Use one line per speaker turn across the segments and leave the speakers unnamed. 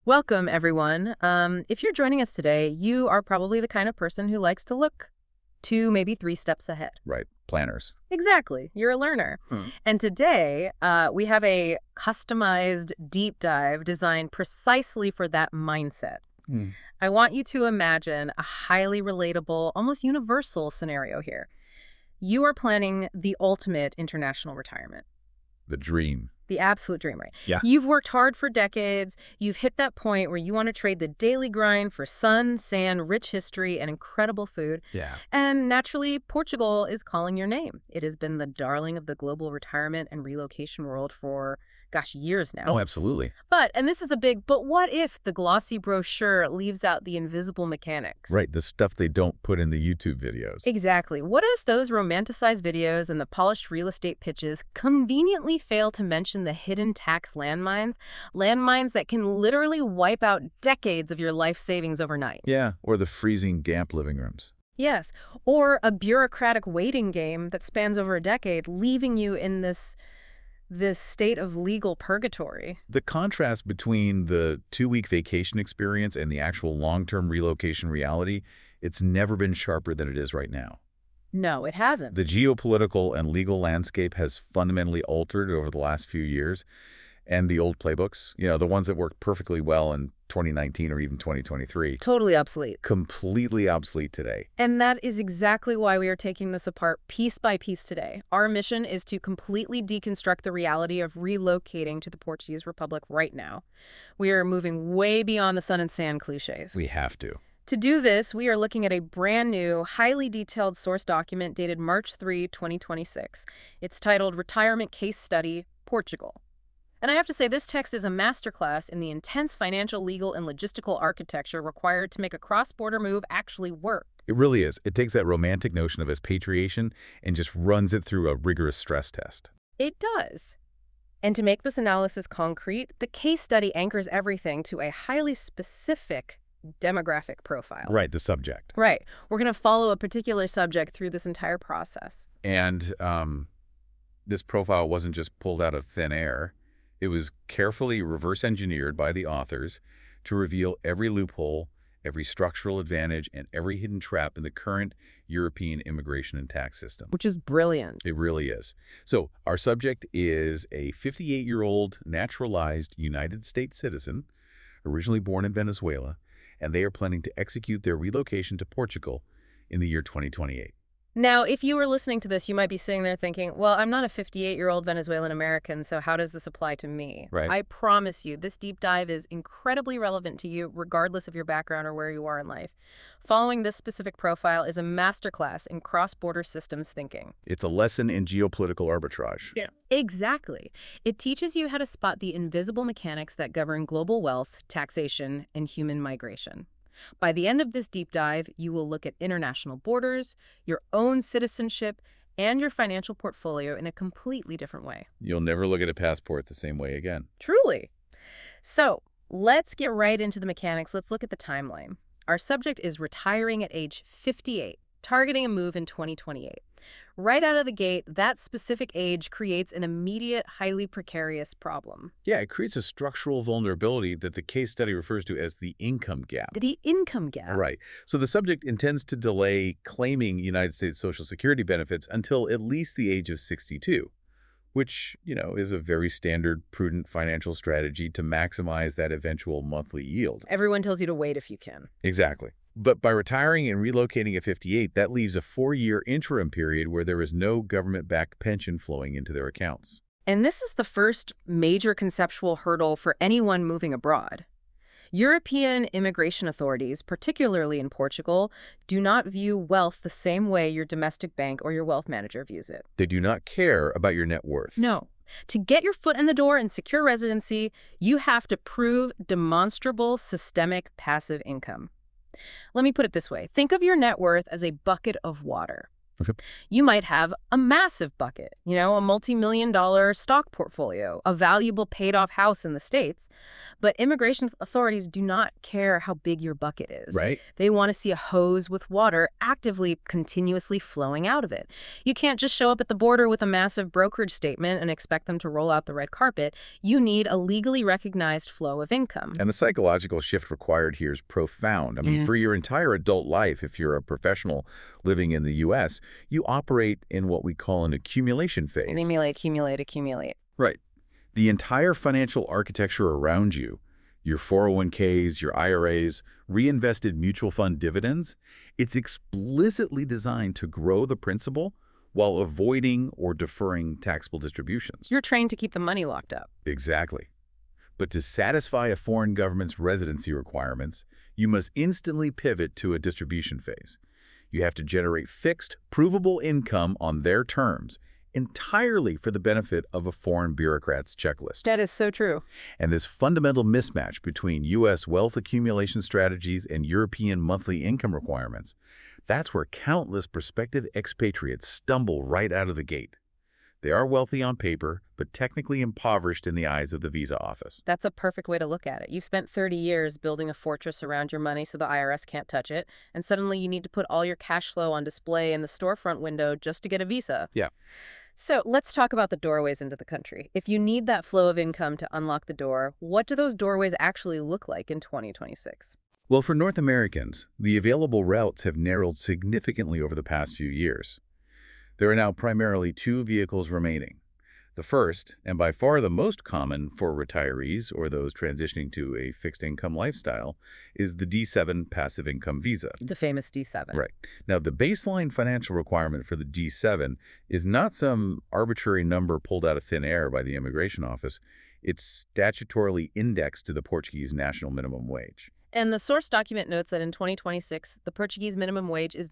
Welcome, everyone. If you're joining us today, you are probably the kind of person who likes to look 2, maybe 3 steps ahead.
Right. Planners.
Exactly. You're a learner. And today, we have a customized deep dive designed precisely for that mindset.
Hmm.
I want you to imagine a highly relatable, almost universal scenario here. You are planning the ultimate international retirement.
The dream.
The absolute dream, right?
Yeah.
You've worked hard for decades. You've hit that point where you want to trade the daily grind for sun, sand, rich history, and incredible food.
Yeah.
And naturally, Portugal is calling your name. It has been the darling of the global retirement and relocation world for, years now.
Oh, absolutely.
But, and this is a big, but what if the glossy brochure leaves out the invisible mechanics?
Right. The stuff they don't put in the YouTube videos.
Exactly. What if those romanticized videos and the polished real estate pitches conveniently fail to mention the hidden tax landmines? Landmines that can literally wipe out decades of your life savings overnight.
Yeah. Or the freezing Gamp living rooms.
Yes. Or a bureaucratic waiting game that spans over a decade, leaving you in this state of legal purgatory.
The contrast between the 2-week vacation experience and the actual long-term relocation reality, it's never been sharper than it is right now.
No, it hasn't.
The geopolitical and legal landscape has fundamentally altered over the last few years. And the old playbooks, the ones that worked perfectly well in 2019 or even 2023.
Totally obsolete.
Completely obsolete today.
And that is exactly why we are taking this apart piece by piece today. Our mission is to completely deconstruct the reality of relocating to the Portuguese Republic right now. We are moving way beyond the sun and sand cliches.
We have to.
To do this, we are looking at a brand new, highly detailed source document dated March 3, 2026. It's titled Retirement Case Study, Portugal. And I have to say, this text is a masterclass in the intense financial, legal, and logistical architecture required to make a cross-border move actually work.
It really is. It takes that romantic notion of expatriation and just runs it through a rigorous stress test.
It does. And to make this analysis concrete, the case study anchors everything to a highly specific demographic profile.
Right, the subject.
Right. We're going to follow a particular subject through this entire process.
And this profile wasn't just pulled out of thin air. It was carefully reverse engineered by the authors to reveal every loophole, every structural advantage, and every hidden trap in the current European immigration and tax system.
Which is brilliant.
It really is. So our subject is a 58-year-old naturalized United States citizen, originally born in Venezuela, and they are planning to execute their relocation to Portugal in the year 2028.
Now, if you were listening to this, you might be sitting there thinking, well, I'm not a 58-year-old Venezuelan American, so how does this apply to me?
Right.
I promise you, this deep dive is incredibly relevant to you, regardless of your background or where you are in life. Following this specific profile is a masterclass in cross-border systems thinking.
It's a lesson in geopolitical arbitrage.
Yeah. Exactly. It teaches you how to spot the invisible mechanics that govern global wealth, taxation, and human migration. By the end of this deep dive, you will look at international borders, your own citizenship, and your financial portfolio in a completely different way.
You'll never look at a passport the same way again.
Truly. So let's get right into the mechanics. Let's look at the timeline. Our subject is retiring at age 58, targeting a move in 2028. Right out of the gate, that specific age creates an immediate, highly precarious problem.
Yeah, it creates a structural vulnerability that the case study refers to as the income gap.
The income gap.
Right. So the subject intends to delay claiming United States Social Security benefits until at least the age of 62, which, is a very standard, prudent financial strategy to maximize that eventual monthly yield.
Everyone tells you to wait if you can.
Exactly. But by retiring and relocating at 58, that leaves a 4-year interim period where there is no government-backed pension flowing into their accounts.
And this is the first major conceptual hurdle for anyone moving abroad. European immigration authorities, particularly in Portugal, do not view wealth the same way your domestic bank or your wealth manager views it.
They do not care about your net worth.
No. To get your foot in the door and secure residency, you have to prove demonstrable systemic passive income. Let me put it this way. Think of your net worth as a bucket of water.
Okay.
You might have a massive bucket, a multi-million-dollar stock portfolio, a valuable paid-off house in the States. But immigration authorities do not care how big your bucket is.
Right.
They want to see a hose with water actively, continuously flowing out of it. You can't just show up at the border with a massive brokerage statement and expect them to roll out the red carpet. You need a legally recognized flow of income.
And the psychological shift required here is profound. I mean, for your entire adult life, if you're a professional living in the U.S., you operate in what we call an accumulation phase.
Accumulate, accumulate, accumulate.
Right. The entire financial architecture around you, your 401ks, your IRAs, reinvested mutual fund dividends, it's explicitly designed to grow the principal while avoiding or deferring taxable distributions.
You're trained to keep the money locked up.
Exactly. But to satisfy a foreign government's residency requirements, you must instantly pivot to a distribution phase. You have to generate fixed, provable income on their terms, entirely for the benefit of a foreign bureaucrat's checklist.
That is so true.
And this fundamental mismatch between U.S. wealth accumulation strategies and European monthly income requirements, that's where countless prospective expatriates stumble right out of the gate. They are wealthy on paper, but technically impoverished in the eyes of the visa office.
That's a perfect way to look at it. You spent 30 years building a fortress around your money so the IRS can't touch it, and suddenly you need to put all your cash flow on display in the storefront window just to get a visa.
Yeah.
So let's talk about the doorways into the country. If you need that flow of income to unlock the door, what do those doorways actually look like in 2026?
Well, for North Americans, the available routes have narrowed significantly over the past few years. There are now primarily two vehicles remaining. The first, and by far the most common for retirees or those transitioning to a fixed-income lifestyle, is the D7 passive income visa.
The famous D7.
Right. Now, the baseline financial requirement for the D7 is not some arbitrary number pulled out of thin air by the Immigration Office. It's statutorily indexed to the Portuguese national minimum wage.
And the source document notes that in 2026, the Portuguese minimum wage is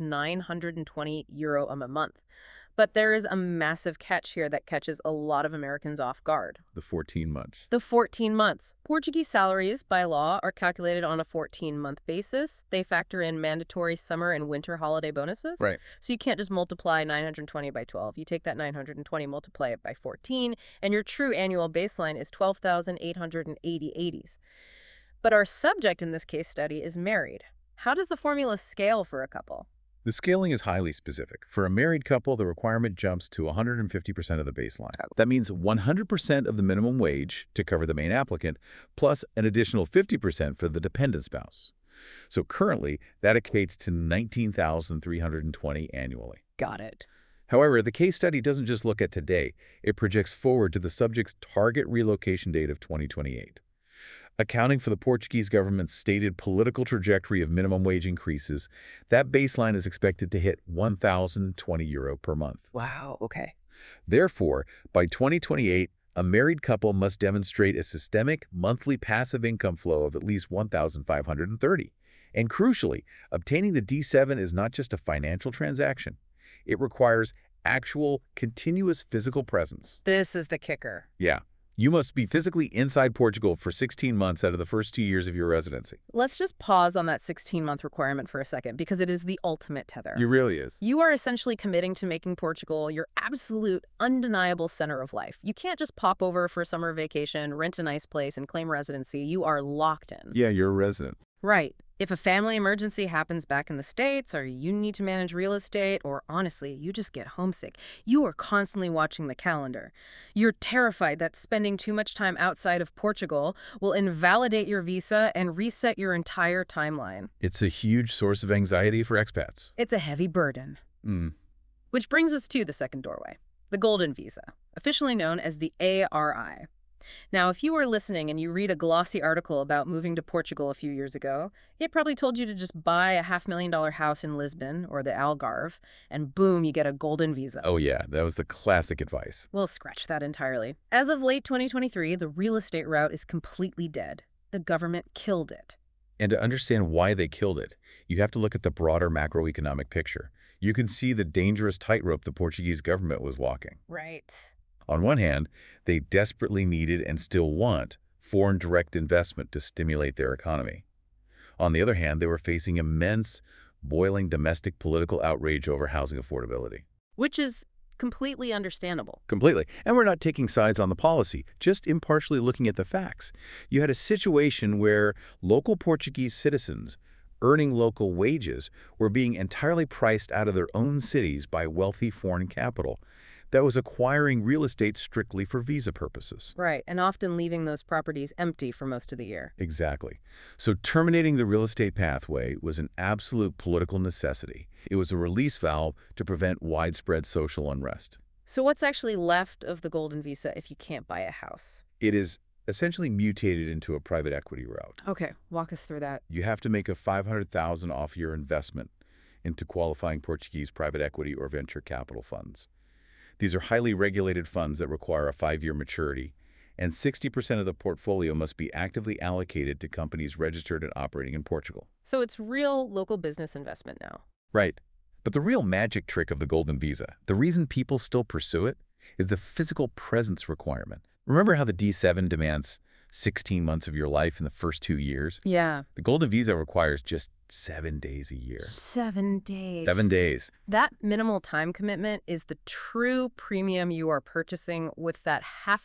€920 a month. But there is a massive catch here that catches a lot of Americans off guard.
The 14 months.
The 14 months. Portuguese salaries, by law, are calculated on a 14-month basis. They factor in mandatory summer and winter holiday bonuses.
Right.
So you can't just multiply 920 by 12. You take that 920, multiply it by 14, and your true annual baseline is 12,880. But our subject in this case study is married. How does the formula scale for a couple?
The scaling is highly specific. For a married couple, the requirement jumps to 150% of the baseline. That means 100% of the minimum wage to cover the main applicant, plus an additional 50% for the dependent spouse. So currently, that equates to $19,320 annually.
Got it.
However, the case study doesn't just look at today. It projects forward to the subject's target relocation date of 2028. Accounting for the Portuguese government's stated political trajectory of minimum wage increases, that baseline is expected to hit €1,020 per month.
Wow, okay.
Therefore, by 2028, a married couple must demonstrate a systemic monthly passive income flow of at least $1,530. And crucially, obtaining the D7 is not just a financial transaction. It requires actual, continuous physical presence.
This is the kicker.
Yeah. You must be physically inside Portugal for 16 months out of the first 2 years of your residency.
Let's just pause on that 16-month requirement for a second, because it is the ultimate tether.
It really is.
You are essentially committing to making Portugal your absolute, undeniable center of life. You can't just pop over for a summer vacation, rent a nice place, and claim residency. You are locked in.
Yeah, you're a resident.
Right. If a family emergency happens back in the States, or you need to manage real estate, or honestly, you just get homesick, you are constantly watching the calendar. You're terrified that spending too much time outside of Portugal will invalidate your visa and reset your entire timeline.
It's a huge source of anxiety for expats.
It's a heavy burden. Which brings us to the second doorway, the Golden Visa, officially known as the ARI. Now, if you were listening and you read a glossy article about moving to Portugal a few years ago, it probably told you to just buy a $500,000 house in Lisbon or the Algarve, and boom, you get a golden visa.
Oh yeah, that was the classic advice.
We'll scratch that entirely. As of late 2023, the real estate route is completely dead. The government killed it.
And to understand why they killed it, you have to look at the broader macroeconomic picture. You can see the dangerous tightrope the Portuguese government was walking.
Right.
On one hand, they desperately needed and still want foreign direct investment to stimulate their economy. On the other hand, they were facing immense boiling domestic political outrage over housing affordability.
Which is completely understandable.
Completely. And we're not taking sides on the policy, just impartially looking at the facts. You had a situation where local Portuguese citizens earning local wages were being entirely priced out of their own cities by wealthy foreign capital that was acquiring real estate strictly for visa purposes.
Right, and often leaving those properties empty for most of the year.
Exactly. So terminating the real estate pathway was an absolute political necessity. It was a release valve to prevent widespread social unrest.
So what's actually left of the golden visa if you can't buy a house?
It is essentially mutated into a private equity route.
Okay, walk us through that.
You have to make a $500,000 off your investment into qualifying Portuguese private equity or venture capital funds. These are highly regulated funds that require a 5-year maturity, and 60% of the portfolio must be actively allocated to companies registered and operating in Portugal.
So it's real local business investment now.
Right. But the real magic trick of the Golden Visa, the reason people still pursue it, is the physical presence requirement. Remember how the D7 demands 16 months of your life in the first 2 years?
Yeah.
The Golden Visa requires just 7 days a year.
7 days.
7 days.
That minimal time commitment is the true premium you are purchasing with that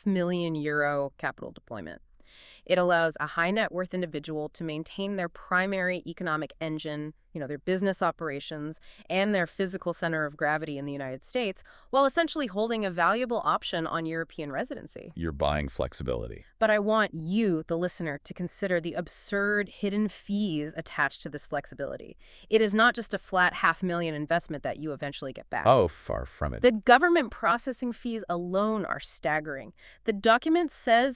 €500,000 capital deployment. It allows a high net worth individual to maintain their primary economic engine, their business operations, and their physical center of gravity in the United States, while essentially holding a valuable option on European residency.
You're buying flexibility.
But I want you, the listener, to consider the absurd hidden fees attached to this flexibility. It is not just a flat $500,000 investment that you eventually get back.
Oh, far from it.
The government processing fees alone are staggering. The document says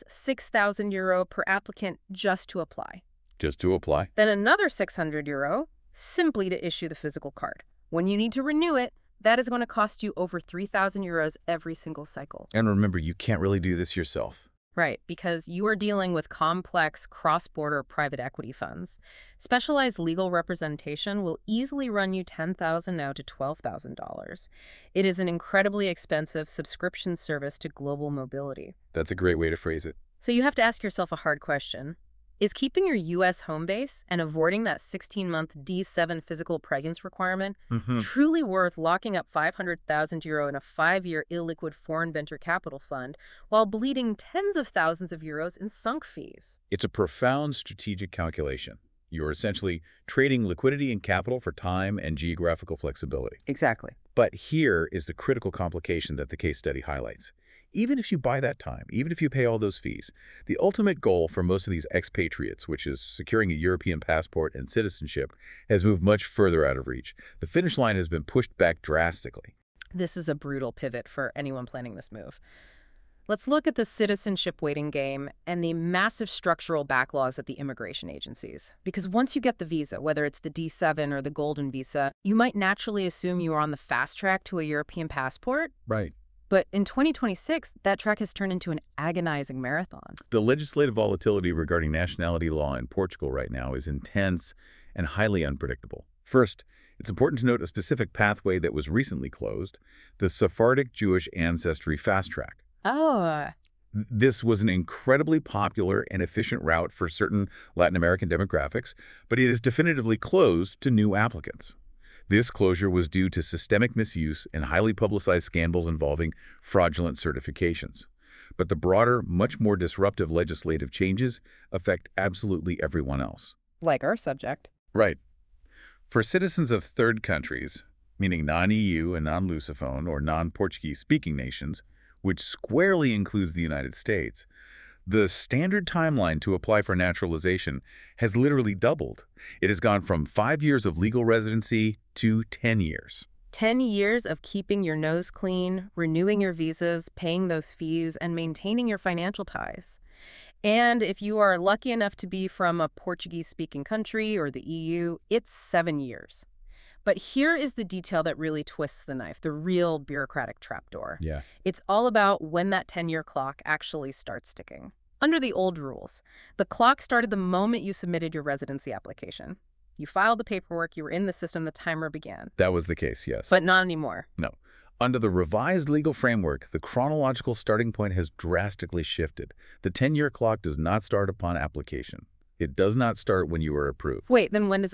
€6,000 per applicant just to apply.
Just to apply?
Then another €600 simply to issue the physical card. When you need to renew it, that is going to cost you over €3,000 every single cycle.
And remember, you can't really do this yourself.
Right, because you are dealing with complex cross-border private equity funds. Specialized legal representation will easily run you $10,000 now to $12,000. It is an incredibly expensive subscription service to global mobility.
That's a great way to phrase it.
So you have to ask yourself a hard question. Is keeping your U.S. home base and avoiding that 16-month D7 physical presence requirement truly worth locking up €500,000 in a 5-year illiquid foreign venture capital fund while bleeding tens of thousands of euros in sunk fees?
It's a profound strategic calculation. You're essentially trading liquidity and capital for time and geographical flexibility.
Exactly.
But here is the critical complication that the case study highlights. Even if you buy that time, even if you pay all those fees, the ultimate goal for most of these expatriates, which is securing a European passport and citizenship, has moved much further out of reach. The finish line has been pushed back drastically.
This is a brutal pivot for anyone planning this move. Let's look at the citizenship waiting game and the massive structural backlogs at the immigration agencies. Because once you get the visa, whether it's the D7 or the Golden Visa, you might naturally assume you are on the fast track to a European passport.
Right.
But in 2026, that track has turned into an agonizing marathon.
The legislative volatility regarding nationality law in Portugal right now is intense and highly unpredictable. First, it's important to note a specific pathway that was recently closed, the Sephardic Jewish Ancestry Fast Track.
Oh.
This was an incredibly popular and efficient route for certain Latin American demographics, but it is definitively closed to new applicants. This closure was due to systemic misuse and highly publicized scandals involving fraudulent certifications. But the broader, much more disruptive legislative changes affect absolutely everyone else.
Like our subject.
Right. For citizens of third countries, meaning non-EU and non-Lusophone or non-Portuguese-speaking nations, which squarely includes the United States, the standard timeline to apply for naturalization has literally doubled. It has gone from 5 years of legal residency to 10 years.
10 years of keeping your nose clean, renewing your visas, paying those fees, and maintaining your financial ties. And if you are lucky enough to be from a Portuguese-speaking country or the EU, it's 7 years. But here is the detail that really twists the knife, the real bureaucratic trapdoor.
Yeah.
It's all about when that 10-year clock actually starts ticking. Under the old rules, the clock started the moment you submitted your residency application. You filed the paperwork, you were in the system, the timer began.
That was the case, yes.
But not anymore.
No. Under the revised legal framework, the chronological starting point has drastically shifted. The 10-year clock does not start upon application. It does not start when you are approved.
Wait, then when does it start?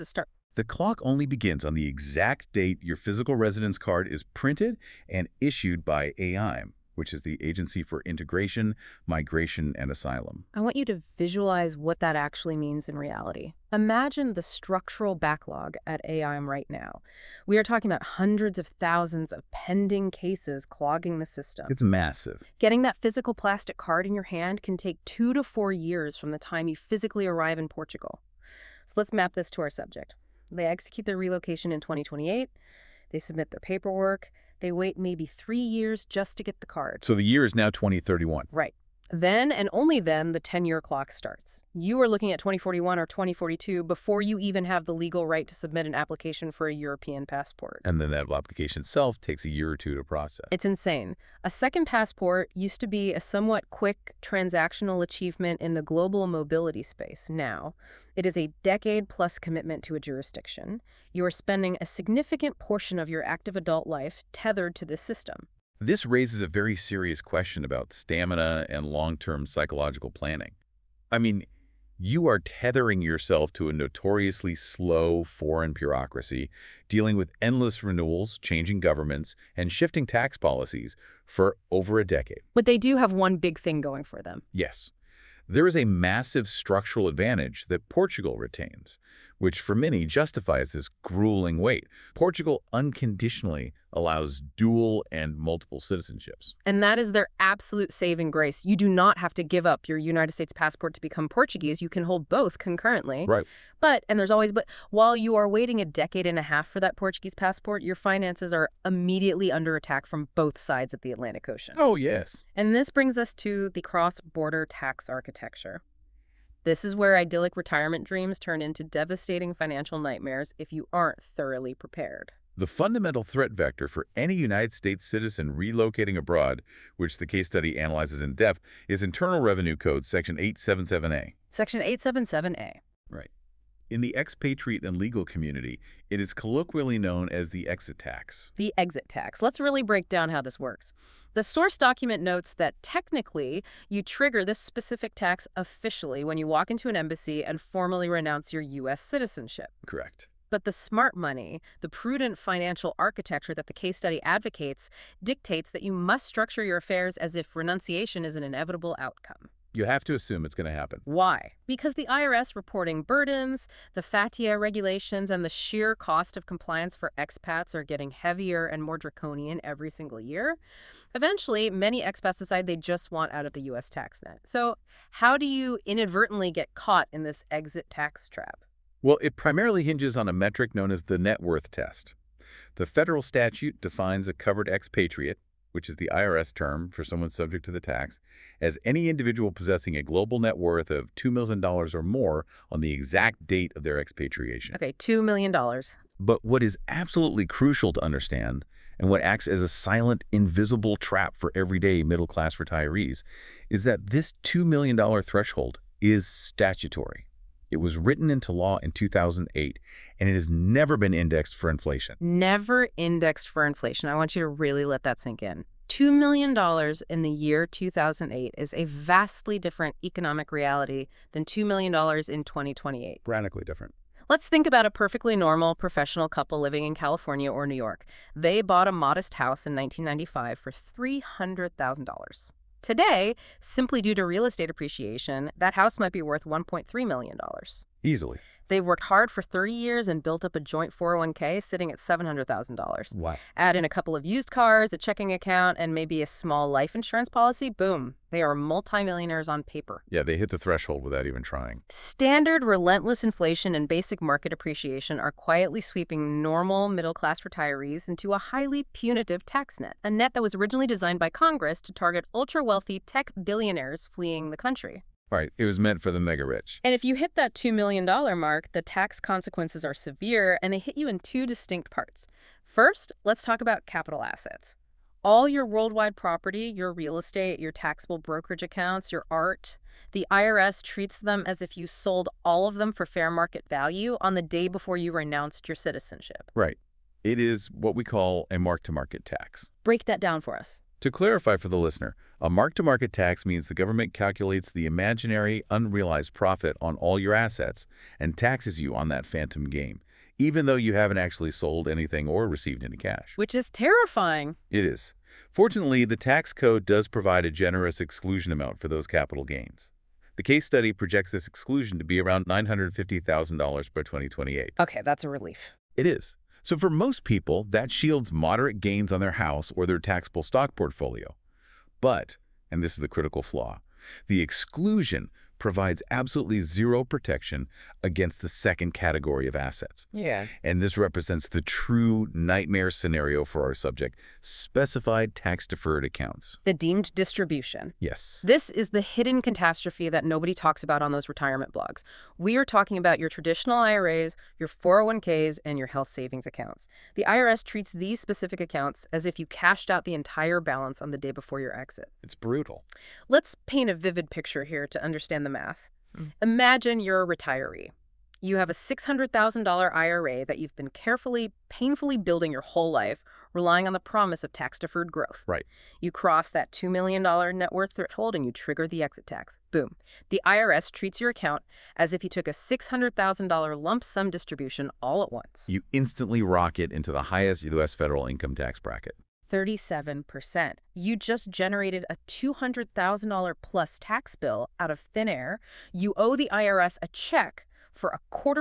The clock only begins on the exact date your physical residence card is printed and issued by AIM, which is the Agency for Integration, Migration, and Asylum.
I want you to visualize what that actually means in reality. Imagine the structural backlog at AIM right now. We are talking about hundreds of thousands of pending cases clogging the system.
It's massive.
Getting that physical plastic card in your hand can take 2 to 4 years from the time you physically arrive in Portugal. So let's map this to our subject. They execute their relocation in 2028. They submit their paperwork. They wait maybe 3 years just to get the card.
So the year is now 2031.
Right. Then, and only then, the 10-year clock starts. You are looking at 2041 or 2042 before you even have the legal right to submit an application for a European passport.
And then that application itself takes a year or two to process.
It's insane. A second passport used to be a somewhat quick transactional achievement in the global mobility space. Now, it is a decade-plus commitment to a jurisdiction. You are spending a significant portion of your active adult life tethered to this system.
This raises a very serious question about stamina and long-term psychological planning. I mean, you are tethering yourself to a notoriously slow foreign bureaucracy, dealing with endless renewals, changing governments, and shifting tax policies for over a decade.
But they do have one big thing going for them.
Yes, there is a massive structural advantage that Portugal retains, which for many justifies this grueling wait. Portugal unconditionally allows dual and multiple citizenships.
And that is their absolute saving grace. You do not have to give up your United States passport to become Portuguese. You can hold both concurrently.
Right.
But while you are waiting a decade and a half for that Portuguese passport, your finances are immediately under attack from both sides of the Atlantic Ocean.
Oh, yes.
And this brings us to the cross-border tax architecture. This is where idyllic retirement dreams turn into devastating financial nightmares if you aren't thoroughly prepared.
The fundamental threat vector for any United States citizen relocating abroad, which the case study analyzes in depth, is Internal Revenue Code Section 877A.
Section 877A.
Right. In the expatriate and legal community, it is colloquially known as the exit tax.
The exit tax. Let's really break down how this works. The source document notes that technically you trigger this specific tax officially when you walk into an embassy and formally renounce your U.S. citizenship.
Correct.
But the smart money, the prudent financial architecture that the case study advocates, dictates that you must structure your affairs as if renunciation is an inevitable outcome.
You have to assume it's going to happen.
Why? Because the IRS reporting burdens, the FATIA regulations, and the sheer cost of compliance for expats are getting heavier and more draconian every single year. Eventually, many expats decide they just want out of the U.S. tax net. So how do you inadvertently get caught in this exit tax trap?
Well, it primarily hinges on a metric known as the net worth test. The federal statute defines a covered expatriate, which is the IRS term for someone subject to the tax, as any individual possessing a global net worth of $2 million or more on the exact date of their expatriation.
Okay, $2 million.
But what is absolutely crucial to understand, and what acts as a silent, invisible trap for everyday middle-class retirees, is that this $2 million threshold is statutory. It was written into law in 2008, and it has never been indexed for inflation.
Never indexed for inflation. I want you to really let that sink in. $2 million in the year 2008 is a vastly different economic reality than $2 million in 2028.
Radically different.
Let's think about a perfectly normal professional couple living in California or New York. They bought a modest house in 1995 for $300,000. Today, simply due to real estate appreciation, that house might be worth $1.3 million.
Easily.
They've worked hard for 30 years and built up a joint 401k sitting at $700,000.
Wow.
Add in a couple of used cars, a checking account, and maybe a small life insurance policy. Boom. They are multimillionaires on paper.
Yeah, they hit the threshold without even trying.
Standard relentless inflation and basic market appreciation are quietly sweeping normal middle-class retirees into a highly punitive tax net, a net that was originally designed by Congress to target ultra-wealthy tech billionaires fleeing the country.
Right. It was meant for the mega-rich.
And if you hit that $2 million mark, the tax consequences are severe, and they hit you in two distinct parts. First, let's talk about capital assets. All your worldwide property, your real estate, your taxable brokerage accounts, your art, the IRS treats them as if you sold all of them for fair market value on the day before you renounced your citizenship.
Right. It is what we call a mark-to-market tax.
Break that down for us.
To clarify for the listener, a mark-to-market tax means the government calculates the imaginary unrealized profit on all your assets and taxes you on that phantom gain, even though you haven't actually sold anything or received any cash.
Which is terrifying.
It is. Fortunately, the tax code does provide a generous exclusion amount for those capital gains. The case study projects this exclusion to be around $950,000 by 2028.
Okay, that's a relief.
It is. So for most people, that shields moderate gains on their house or their taxable stock portfolio. But, and this is the critical flaw, the exclusion provides absolutely zero protection against the second category of assets.
Yeah.
And this represents the true nightmare scenario for our subject, specified tax-deferred accounts.
The deemed distribution.
Yes.
This is the hidden catastrophe that nobody talks about on those retirement blogs. We are talking about your traditional IRAs, your 401ks, and your health savings accounts. The IRS treats these specific accounts as if you cashed out the entire balance on the day before your exit.
It's brutal.
Let's paint a vivid picture here to understand the math. Imagine you're a retiree. You have a $600,000 IRA that you've been carefully, painfully building your whole life, relying on the promise of tax-deferred growth.
Right.
You cross that $2 million net worth threshold and you trigger the exit tax. Boom. The IRS treats your account as if you took a $600,000 lump sum distribution all at once.
You instantly rocket into the highest U.S. federal income tax bracket.
37%. You just generated a $200,000 plus tax bill out of thin air. You owe the IRS a check for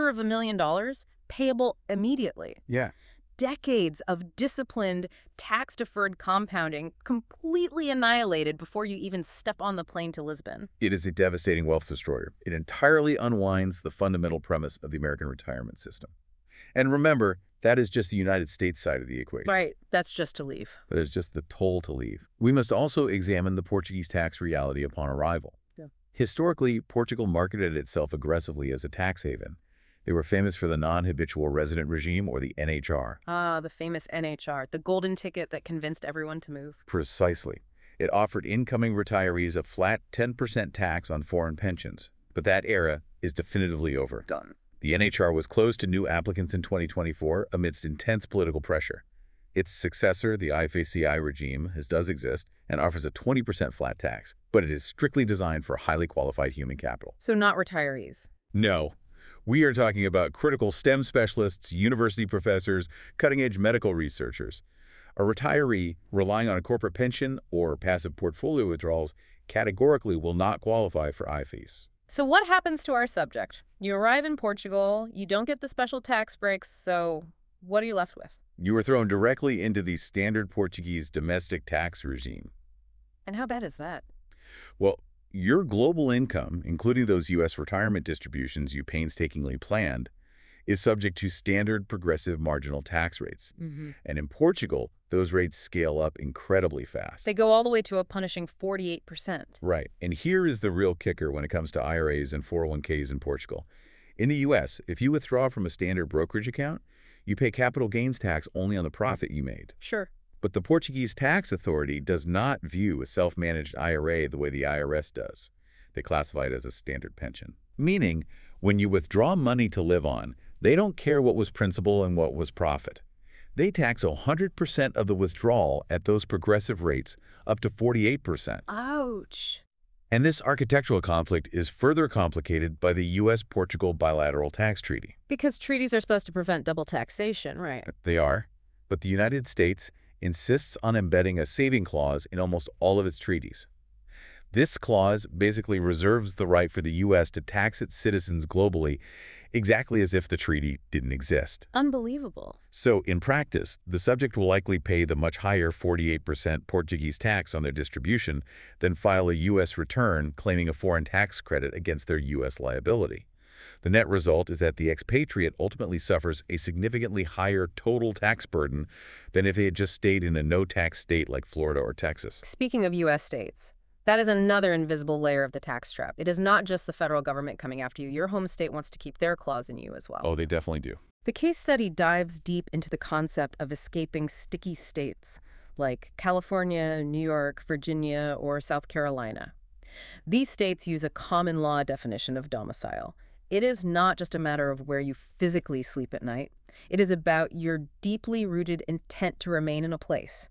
$250,000 payable immediately.
Yeah.
Decades of disciplined, tax-deferred compounding completely annihilated before you even step on the plane to Lisbon.
It is a devastating wealth destroyer. It entirely unwinds the fundamental premise of the American retirement system. And remember, that is just the United States side of the equation.
Right. That's just to leave.
That is just the toll to leave. We must also examine the Portuguese tax reality upon arrival.
Yeah.
Historically, Portugal marketed itself aggressively as a tax haven. They were famous for the non-habitual resident regime, or the NHR.
Ah, the famous NHR, the golden ticket that convinced everyone to move.
Precisely. It offered incoming retirees a flat 10% tax on foreign pensions. But that era is definitively over.
Done.
The NHR was closed to new applicants in 2024 amidst intense political pressure. Its successor, the IFACI regime, does exist and offers a 20% flat tax, but it is strictly designed for highly qualified human capital.
So not retirees.
No. We are talking about critical STEM specialists, university professors, cutting-edge medical researchers. A retiree relying on a corporate pension or passive portfolio withdrawals categorically will not qualify for IFAs.
So what happens to our subject? You arrive in Portugal, you don't get the special tax breaks, so what are you left with?
You were thrown directly into the standard Portuguese domestic tax regime.
And how bad is that?
Well, your global income, including those U.S. retirement distributions you painstakingly planned, is subject to standard progressive marginal tax rates. And in Portugal, those rates scale up incredibly fast.
They go all the way to a punishing 48%.
Right. And here is the real kicker when it comes to IRAs and 401ks in Portugal. In the U.S., if you withdraw from a standard brokerage account, you pay capital gains tax only on the profit you made.
Sure.
But the Portuguese tax authority does not view a self-managed IRA the way the IRS does. They classify it as a standard pension. Meaning, when you withdraw money to live on, they don't care what was principal and what was profit. They tax 100% of the withdrawal at those progressive rates, up to 48%.
Ouch.
And this architectural conflict is further complicated by the U.S.-Portugal bilateral tax treaty.
Because treaties are supposed to prevent double taxation, right?
They are. But the United States insists on embedding a saving clause in almost all of its treaties. This clause basically reserves the right for the U.S. to tax its citizens globally, exactly as if the treaty didn't exist.
Unbelievable.
So, in practice, the subject will likely pay the much higher 48% Portuguese tax on their distribution than file a U.S. return claiming a foreign tax credit against their U.S. liability. The net result is that the expatriate ultimately suffers a significantly higher total tax burden than if they had just stayed in a no-tax state like Florida or Texas.
Speaking of U.S. states, that is another invisible layer of the tax trap. It is not just the federal government coming after you. Your home state wants to keep their claws in you as well.
Oh, they definitely do.
The case study dives deep into the concept of escaping sticky states like California, New York, Virginia, or South Carolina. These states use a common law definition of domicile. It is not just a matter of where you physically sleep at night. It is about your deeply rooted intent to remain in a place,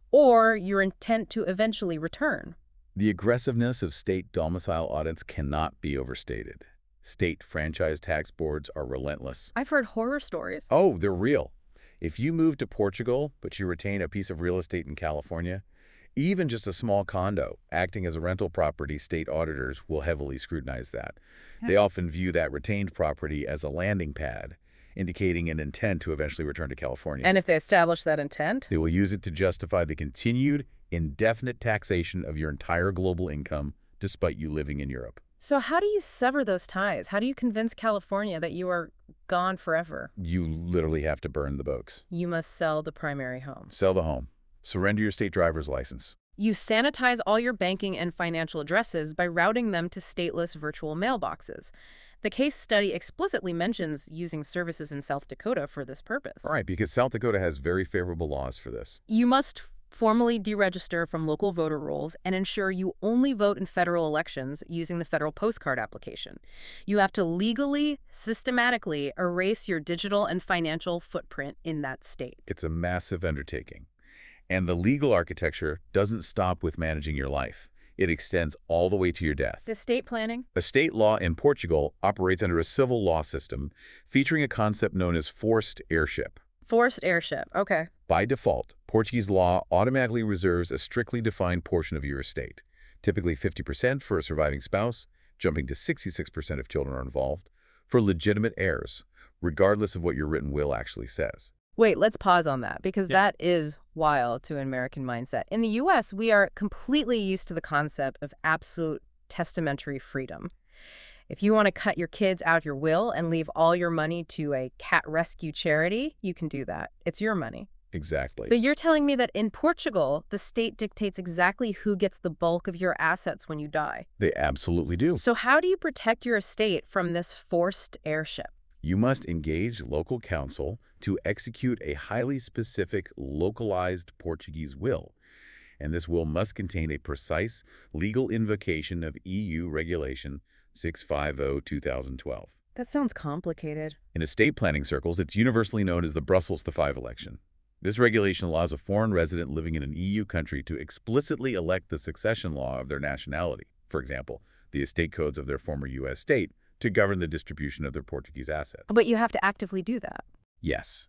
or your intent to eventually return.
The aggressiveness of state domicile audits cannot be overstated. State franchise tax boards are relentless.
I've heard horror stories.
Oh, they're real. If you move to Portugal, but you retain a piece of real estate in California, even just a small condo acting as a rental property, state auditors will heavily scrutinize that. They often view that retained property as a landing pad, indicating an intent to eventually return to California.
And if they establish that intent?
They will use it to justify the continued, indefinite taxation of your entire global income, despite you living in Europe.
So how do you sever those ties? How do you convince California that you are gone forever?
You literally have to burn the books.
You must sell the primary home.
Sell the home. Surrender your state driver's license.
You sanitize all your banking and financial addresses by routing them to stateless virtual mailboxes. The case study explicitly mentions using services in South Dakota for this purpose.
Right, because South Dakota has very favorable laws for this.
You must formally deregister from local voter rolls and ensure you only vote in federal elections using the federal postcard application. You have to legally, systematically erase your digital and financial footprint in that state.
It's a massive undertaking. And the legal architecture doesn't stop with managing your life. It extends all the way to your death.
Estate planning?
Estate law in Portugal operates under a civil law system featuring a concept known as forced heirship.
Forced heirship, okay.
By default, Portuguese law automatically reserves a strictly defined portion of your estate, typically 50% for a surviving spouse, jumping to 66% if children are involved, for legitimate heirs, regardless of what your written will actually says.
Wait, let's pause on that, because that is wild to an American mindset. In the U.S., we are completely used to the concept of absolute testamentary freedom. If you want to cut your kids out of your will and leave all your money to a cat rescue charity, you can do that. It's your money.
Exactly.
But you're telling me that in Portugal, the state dictates exactly who gets the bulk of your assets when you die.
They absolutely do.
So how do you protect your estate from this forced heirship?
You must engage local counsel to execute a highly specific, localized Portuguese will. And this will must contain a precise legal invocation of EU Regulation 650/2012.
That sounds complicated.
In estate planning circles, it's universally known as the Brussels the-Five election. This regulation allows a foreign resident living in an EU country to explicitly elect the succession law of their nationality, for example, the estate codes of their former U.S. state, to govern the distribution of their Portuguese assets.
But you have to actively do that.
Yes.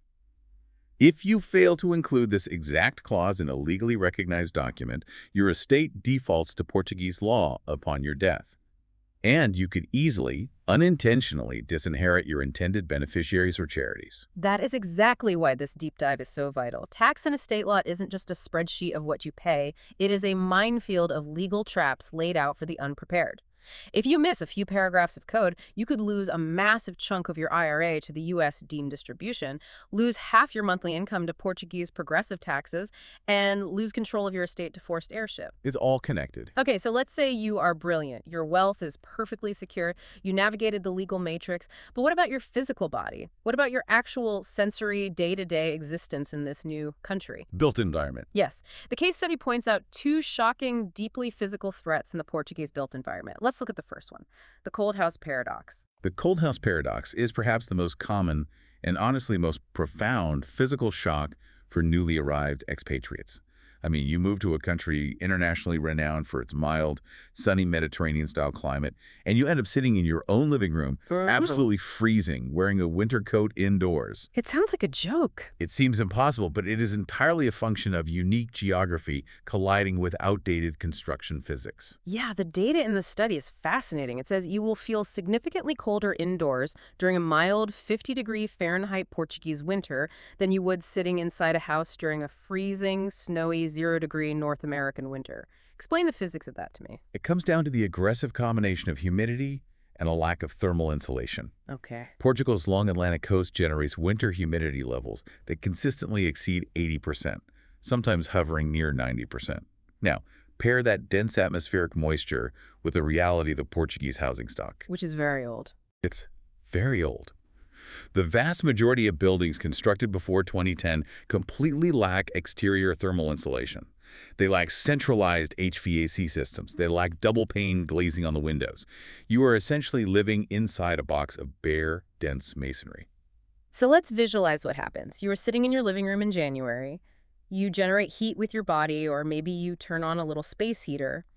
If you fail to include this exact clause in a legally recognized document, your estate defaults to Portuguese law upon your death. And you could easily, unintentionally, disinherit your intended beneficiaries or charities.
That is exactly why this deep dive is so vital. Tax and estate law isn't just a spreadsheet of what you pay. It is a minefield of legal traps laid out for the unprepared. If you miss a few paragraphs of code, you could lose a massive chunk of your IRA to the U.S. deemed distribution, lose half your monthly income to Portuguese progressive taxes, and lose control of your estate to forced heirship.
It's all connected.
Okay, so let's say you are brilliant. Your wealth is perfectly secure. You navigated the legal matrix. But what about your physical body? What about your actual sensory day-to-day existence in this new country?
Built environment.
Yes. The case study points out two shocking, deeply physical threats in the Portuguese built environment. Let's look at the first one, the cold house paradox.
The cold house paradox is perhaps the most common and honestly most profound physical shock for newly arrived expatriates. I mean, you move to a country internationally renowned for its mild, sunny Mediterranean-style climate, and you end up sitting in your own living room, absolutely freezing, wearing a winter coat indoors.
It sounds like a joke.
It seems impossible, but it is entirely a function of unique geography colliding with outdated construction physics.
Yeah, the data in the study is fascinating. It says you will feel significantly colder indoors during a mild 50-degree Fahrenheit Portuguese winter than you would sitting inside a house during a freezing, snowy 0-degree North American winter. Explain the physics of that to me.
It comes down to the aggressive combination of humidity and a lack of thermal insulation.
Okay.
Portugal's long Atlantic coast generates winter humidity levels that consistently exceed 80%, sometimes hovering near 90%. Now, pair that dense atmospheric moisture with the reality of the Portuguese housing stock.
Which is very old.
It's very old. The vast majority of buildings constructed before 2010 completely lack exterior thermal insulation. They lack centralized HVAC systems. They lack double-pane glazing on the windows. You are essentially living inside a box of bare, dense masonry.
So let's visualize what happens. You are sitting in your living room in January. You generate heat with your body, or maybe you turn on a little space heater.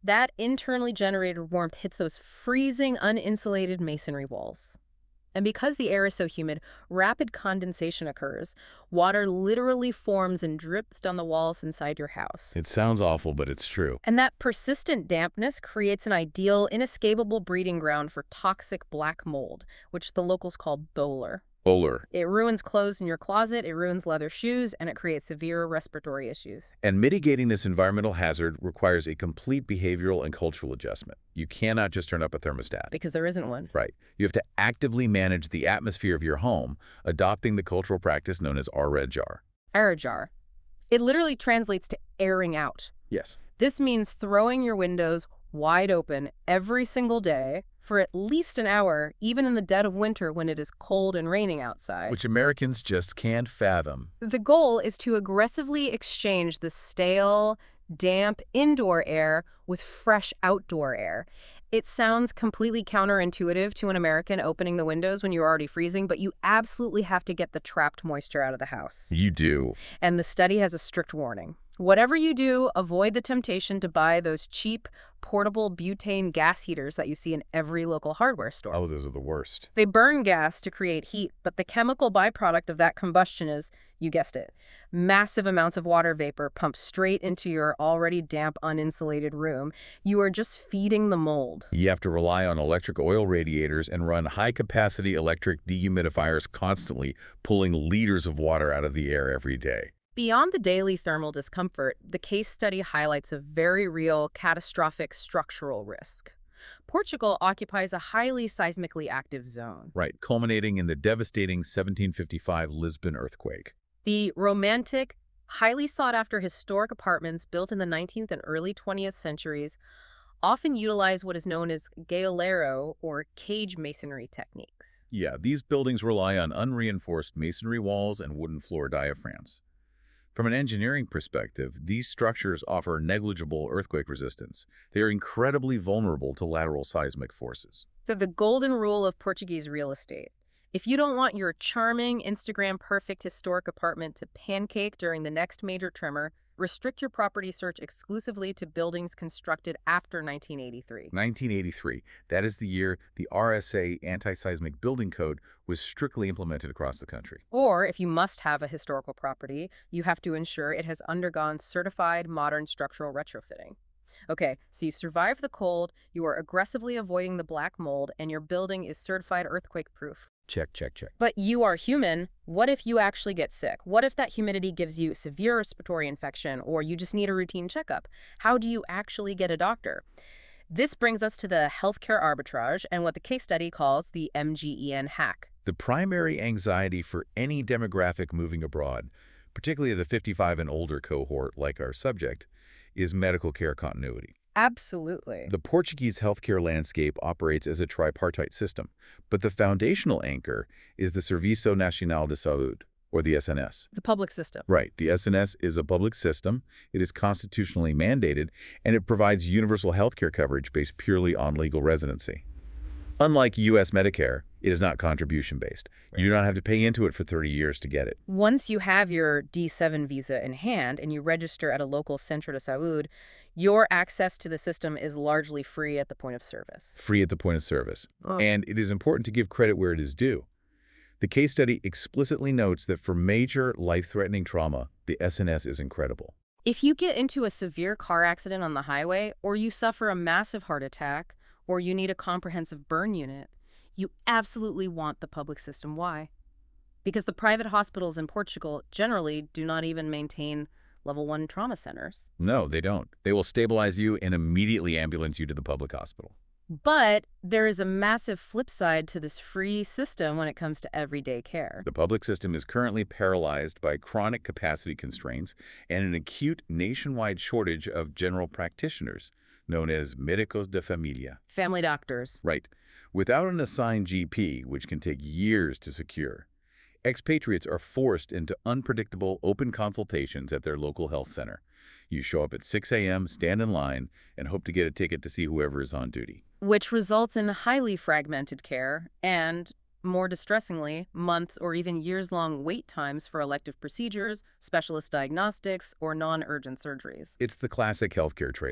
That internally generated warmth hits those freezing, uninsulated masonry walls. And because the air is so humid, rapid condensation occurs. Water literally forms and drips down the walls inside your house.
It sounds awful, but it's true.
And that persistent dampness creates an ideal, inescapable breeding ground for toxic black mold, which the locals call bowler.
Bowler.
It ruins clothes in your closet, it ruins leather shoes, and it creates severe respiratory issues.
And mitigating this environmental hazard requires a complete behavioral and cultural adjustment. You cannot just turn up a thermostat.
Because there isn't one.
Right. You have to actively manage the atmosphere of your home, adopting the cultural practice known as Arajar.
Arajar. It literally translates to airing out.
Yes.
This means throwing your windows wide open every single day for at least an hour, even in the dead of winter when it is cold and raining outside.
Which Americans just can't fathom.
The goal is to aggressively exchange the stale, damp indoor air with fresh outdoor air. It sounds completely counterintuitive to an American opening the windows when you're already freezing, but you absolutely have to get the trapped moisture out of the house.
You do.
And the study has a strict warning. Whatever you do, avoid the temptation to buy those cheap, portable butane gas heaters that you see in every local hardware store.
Oh, those are the worst.
They burn gas to create heat, but the chemical byproduct of that combustion is, you guessed it, massive amounts of water vapor pumped straight into your already damp, uninsulated room. You are just feeding the mold.
You have to rely on electric oil radiators and run high-capacity electric dehumidifiers constantly, pulling liters of water out of the air every day.
Beyond the daily thermal discomfort, the case study highlights a very real, catastrophic structural risk. Portugal occupies a highly seismically active zone.
Right, culminating in the devastating 1755 Lisbon earthquake.
The romantic, highly sought-after historic apartments built in the 19th and early 20th centuries often utilize what is known as gaioleiro, or cage masonry techniques.
Yeah, these buildings rely on unreinforced masonry walls and wooden floor diaphragms. From an engineering perspective, these structures offer negligible earthquake resistance. They are incredibly vulnerable to lateral seismic forces.
They're the golden rule of Portuguese real estate. If you don't want your charming, Instagram-perfect historic apartment to pancake during the next major tremor, restrict your property search exclusively to buildings constructed after 1983.
1983, that is the year the RSA Anti-Seismic Building Code was strictly implemented across the country.
Or, if you must have a historical property, you have to ensure it has undergone certified modern structural retrofitting. Okay, so you've survived the cold, you are aggressively avoiding the black mold, and your building is certified earthquake-proof.
Check, check, check.
But you are human. What if you actually get sick? What if that humidity gives you severe respiratory infection, or you just need a routine checkup? How do you actually get a doctor? This brings us to the healthcare arbitrage and what the case study calls the MGEN hack.
The primary anxiety for any demographic moving abroad, particularly the 55 and older cohort like our subject, is medical care continuity.
Absolutely.
The Portuguese healthcare landscape operates as a tripartite system, but the foundational anchor is the Serviço Nacional de Saúde, or the SNS.
The public system.
Right. The SNS is a public system, it is constitutionally mandated, and it provides universal healthcare coverage based purely on legal residency. Unlike U.S. Medicare, it is not contribution-based. You do not have to pay into it for 30 years to get it.
Once you have your D7 visa in hand and you register at a local Centro de Saúde, your access to the system is largely free at the point of service.
Free at the point of service. And it is important to give credit where it is due. The case study explicitly notes that for major life-threatening trauma, the SNS is incredible.
If you get into a severe car accident on the highway, or you suffer a massive heart attack, or you need a comprehensive burn unit, you absolutely want the public system. Why? Because the private hospitals in Portugal generally do not even maintain level 1 trauma centers.
No, they don't. They will stabilize you and immediately ambulance you to the public hospital.
But there is a massive flip side to this free system when it comes to everyday care.
The public system is currently paralyzed by chronic capacity constraints and an acute nationwide shortage of general practitioners, known as médicos de familia.
Family doctors.
Right. Without an assigned GP, which can take years to secure, expatriates are forced into unpredictable open consultations at their local health center. You show up at 6 a.m., stand in line, and hope to get a ticket to see whoever is on duty.
Which results in highly fragmented care and, more distressingly, months or even years-long wait times for elective procedures, specialist diagnostics, or non-urgent surgeries.
It's the classic healthcare trade-off.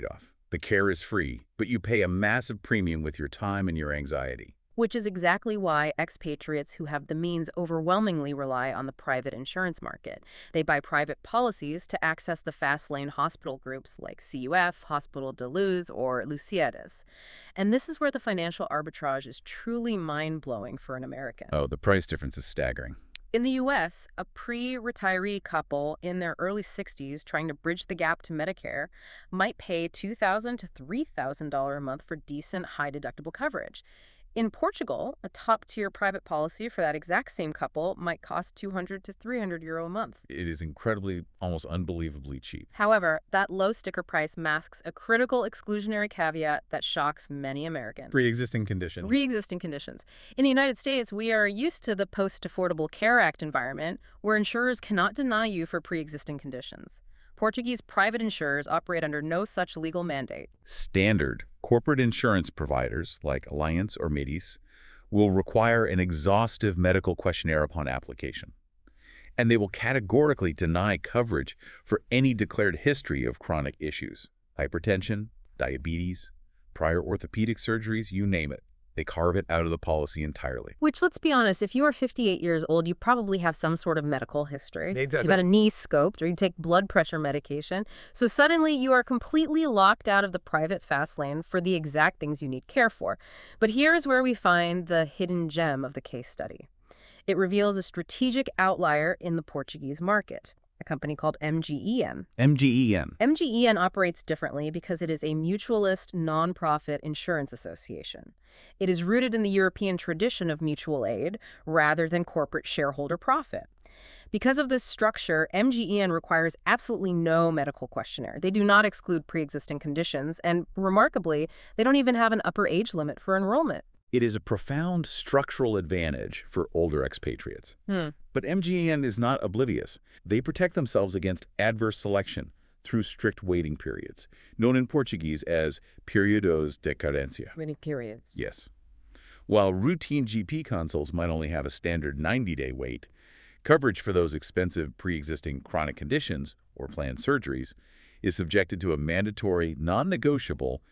The care is free, but you pay a massive premium with your time and your anxiety.
Which is exactly why expatriates who have the means overwhelmingly rely on the private insurance market. They buy private policies to access the fast-lane hospital groups like CUF, Hospital de Luz, or Lucietas. And this is where the financial arbitrage is truly mind-blowing for an American.
Oh, the price difference is staggering.
In the U.S., a pre-retiree couple in their early 60s trying to bridge the gap to Medicare might pay $2,000 to $3,000 a month for decent, high-deductible coverage. In Portugal, a top-tier private policy for that exact same couple might cost €200 to €300 a month.
It is incredibly, almost unbelievably cheap.
However, that low sticker price masks a critical exclusionary caveat that shocks many Americans.
Pre-existing condition.
Pre-existing conditions. In the United States, we are used to the Post-Affordable Care Act environment where insurers cannot deny you for pre-existing conditions. Portuguese private insurers operate under no such legal mandate.
Standard corporate insurance providers, like Allianz or Medis, will require an exhaustive medical questionnaire upon application. And they will categorically deny coverage for any declared history of chronic issues. Hypertension, diabetes, prior orthopedic surgeries, you name it. They carve it out of the policy entirely.
Which, let's be honest, if you are 58 years old, you probably have some sort of medical history.
Exactly.
You've had a knee scoped or you take blood pressure medication. So suddenly you are completely locked out of the private fast lane for the exact things you need care for. But here is where we find the hidden gem of the case study. It reveals a strategic outlier in the Portuguese market, a company called MGEN.
MGEN.
MGEN operates differently because it is a mutualist, nonprofit insurance association. It is rooted in the European tradition of mutual aid rather than corporate shareholder profit. Because of this structure, MGEN requires absolutely no medical questionnaire. They do not exclude pre-existing conditions, and remarkably, they don't even have an upper age limit for enrollment.
It is a profound structural advantage for older expatriates. But MGEN is not oblivious. They protect themselves against adverse selection through strict waiting periods, known in Portuguese as periodos de carência.
Many periods.
Yes. While routine GP consults might only have a standard 90-day wait, coverage for those expensive pre-existing chronic conditions or planned surgeries is subjected to a mandatory, non-negotiable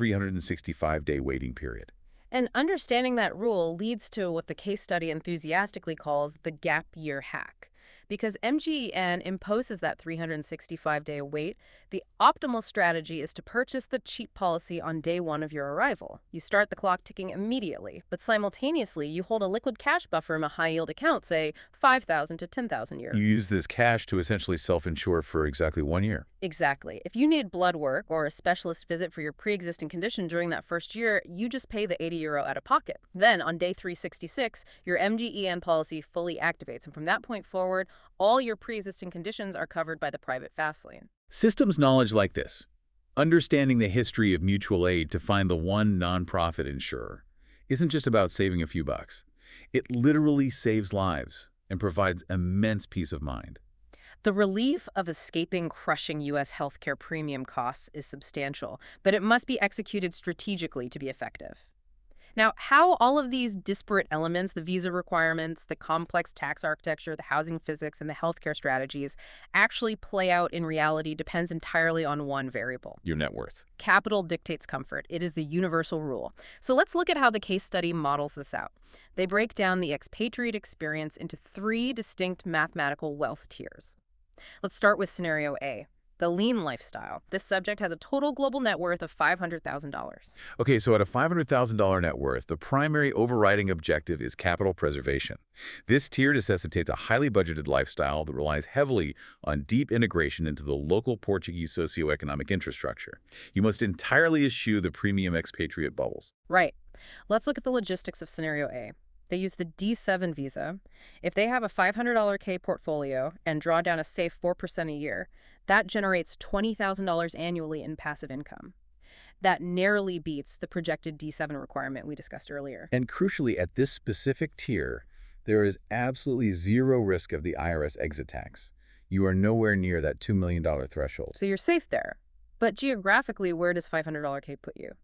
365-day waiting period.
And understanding that rule leads to what the case study enthusiastically calls the gap year hack. Because MGEN imposes that 365-day wait, the optimal strategy is to purchase the cheap policy on day one of your arrival. You start the clock ticking immediately, but simultaneously you hold a liquid cash buffer in a high-yield account, say 5,000 to 10,000 a year.
You use this cash to essentially self-insure for exactly 1 year.
Exactly. If you need blood work or a specialist visit for your pre-existing condition during that first year, you just pay the €80 out of pocket. Then, on day 366, your MGEN policy fully activates, and from that point forward, all your pre-existing conditions are covered by the private fast lane.
Systems knowledge like this, understanding the history of mutual aid to find the one nonprofit insurer, isn't just about saving a few bucks. It literally saves lives and provides immense peace of mind.
The relief of escaping crushing U.S. healthcare premium costs is substantial, but it must be executed strategically to be effective. Now, how all of these disparate elements, the visa requirements, the complex tax architecture, the housing physics, and the healthcare strategies actually play out in reality depends entirely on one variable.
Your net worth.
Capital dictates comfort. It is the universal rule. So let's look at how the case study models this out. They break down the expatriate experience into 3 distinct mathematical wealth tiers. Let's start with scenario A, the lean lifestyle. This subject has a total global net worth of $500,000.
Okay, so at a $500,000 net worth, the primary overriding objective is capital preservation. This tier necessitates a highly budgeted lifestyle that relies heavily on deep integration into the local Portuguese socioeconomic infrastructure. You must entirely eschew the premium expatriate bubbles.
Right. Let's look at the logistics of scenario A. They use the D7 visa. If they have a $500K portfolio and draw down a safe 4% a year, that generates $20,000 annually in passive income. That narrowly beats the projected D7 requirement we discussed earlier.
And crucially, at this specific tier, there is absolutely zero risk of the IRS exit tax. You are nowhere near that $2 million threshold.
So you're safe there. But geographically, where does $500K put you?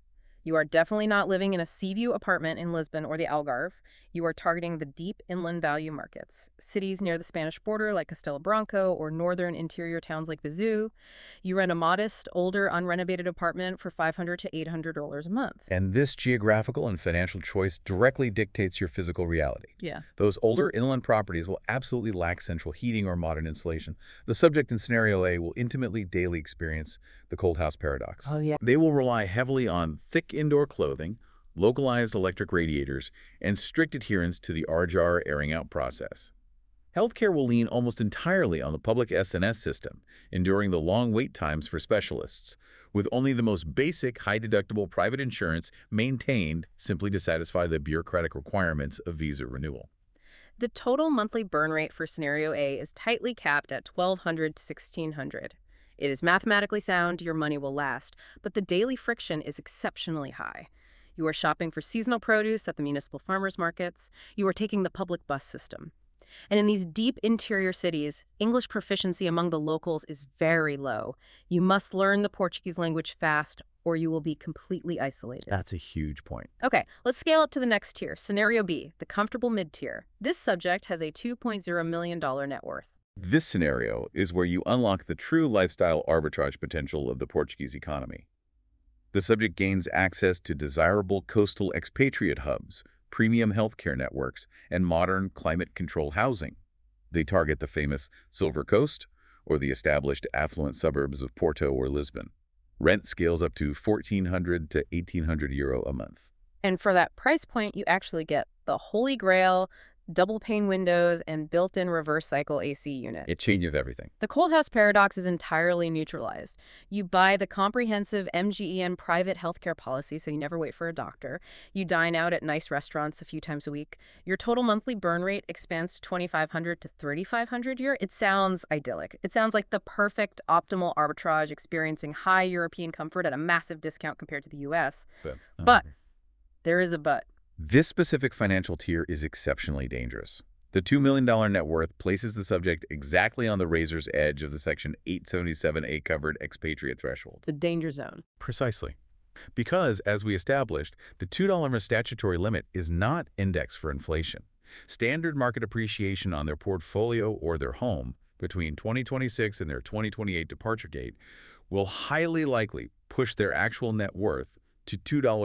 You are definitely not living in a Seaview apartment in Lisbon or the Algarve. You are targeting the deep inland value markets, cities near the Spanish border like Castelo Branco or northern interior towns like Viseu. You rent a modest, older, unrenovated apartment for $500 to $800 a month.
And this geographical and financial choice directly dictates your physical reality.
Yeah.
Those older inland properties will absolutely lack central heating or modern insulation. The subject in Scenario A will intimately daily experience the cold house paradox.
Oh, yeah.
They will rely heavily on thick indoor clothing, localized electric radiators, and strict adherence to the RJAR airing out process. Healthcare will lean almost entirely on the public SNS system, enduring the long wait times for specialists, with only the most basic high-deductible private insurance maintained simply to satisfy the bureaucratic requirements of visa renewal.
The total monthly burn rate for Scenario A is tightly capped at $1,200 to $1,600. It is mathematically sound, your money will last, but the daily friction is exceptionally high. You are shopping for seasonal produce at the municipal farmers markets. You are taking the public bus system. And in these deep interior cities, English proficiency among the locals is very low. You must learn the Portuguese language fast, or you will be completely isolated.
That's a huge point.
Okay, let's scale up to the next tier, Scenario B, the comfortable mid-tier. This subject has a $2.0 million net worth.
This scenario is where you unlock the true lifestyle arbitrage potential of the Portuguese economy. The subject gains access to desirable coastal expatriate hubs, premium healthcare networks, and modern climate-controlled housing. They target the famous Silver Coast or the established affluent suburbs of Porto or Lisbon. Rent scales up to €1,400 to €1,800 a month.
And for that price point, you actually get the holy grail, double-pane windows, and built-in reverse cycle AC unit.
It changes everything.
The cold house paradox is entirely neutralized. You buy the comprehensive MGEN private healthcare policy, so you never wait for a doctor. You dine out at nice restaurants a few times a week. Your total monthly burn rate expands to $2,500 to $3,500 a year. It sounds idyllic. It sounds like the perfect optimal arbitrage, experiencing high European comfort at a massive discount compared to the US. But there is a but.
This specific financial tier is exceptionally dangerous. The $2 million net worth places the subject exactly on the razor's edge of the Section 877A covered expatriate threshold.
The danger zone.
Precisely. Because, as we established, the $2 statutory limit is not indexed for inflation. Standard market appreciation on their portfolio or their home between 2026 and their 2028 departure date will highly likely push their actual net worth to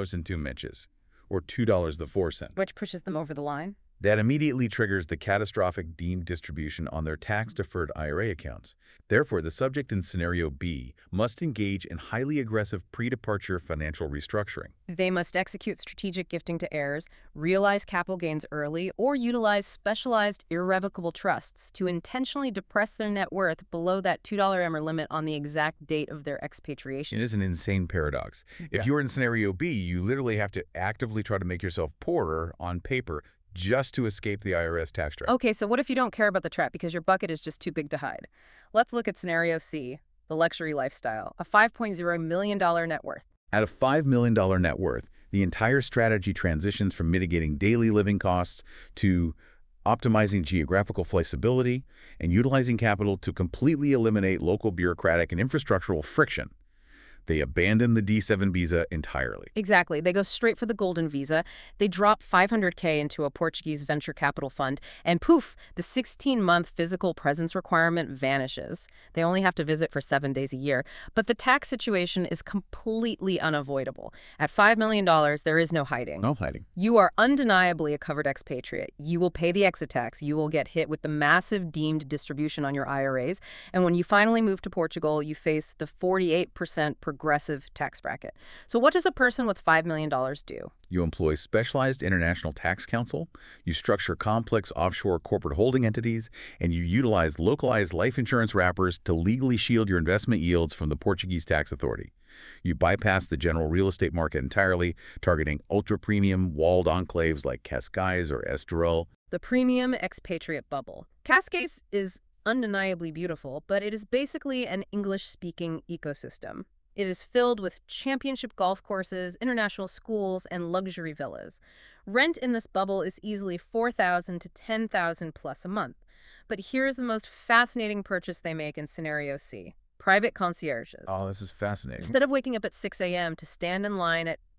$2.02, or $2.04.
Which pushes them over the line?
That immediately triggers the catastrophic deemed distribution on their tax-deferred IRA accounts. Therefore, the subject in Scenario B must engage in highly aggressive pre-departure financial restructuring.
They must execute strategic gifting to heirs, realize capital gains early, or utilize specialized irrevocable trusts to intentionally depress their net worth below that $2 MR limit on the exact date of their expatriation.
It is an insane paradox. If you're in Scenario B, you literally have to actively try to make yourself poorer on paper just to escape the IRS tax trap.
Okay, so what if you don't care about the trap because your bucket is just too big to hide? Let's look at Scenario C, the luxury lifestyle, a $5.0 million net worth.
At a $5 million net worth, the entire strategy transitions from mitigating daily living costs to optimizing geographical flexibility and utilizing capital to completely eliminate local bureaucratic and infrastructural friction. They abandon the D7 visa entirely.
Exactly. They go straight for the golden visa. They drop $500K into a Portuguese venture capital fund, and poof, the 16-month physical presence requirement vanishes. They only have to visit for 7 days a year. But the tax situation is completely unavoidable. At $5 million, there is no hiding.
No hiding.
You are undeniably a covered expatriate. You will pay the exit tax. You will get hit with the massive deemed distribution on your IRAs. And when you finally move to Portugal, you face the 48% progressive tax bracket. So what does a person with $5 million do?
You employ specialized international tax counsel, you structure complex offshore corporate holding entities, and you utilize localized life insurance wrappers to legally shield your investment yields from the Portuguese tax authority. You bypass the general real estate market entirely, targeting ultra-premium walled enclaves like Cascais or Estoril.
The premium expatriate bubble. Cascais is undeniably beautiful, but it is basically an English-speaking ecosystem. It is filled with championship golf courses, international schools, and luxury villas. Rent in this bubble is easily $4,000 to $10,000 plus a month. But here's the most fascinating purchase they make in Scenario C. Private concierges.
Oh, this is fascinating.
Instead of waking up at 6 a.m. to stand in line at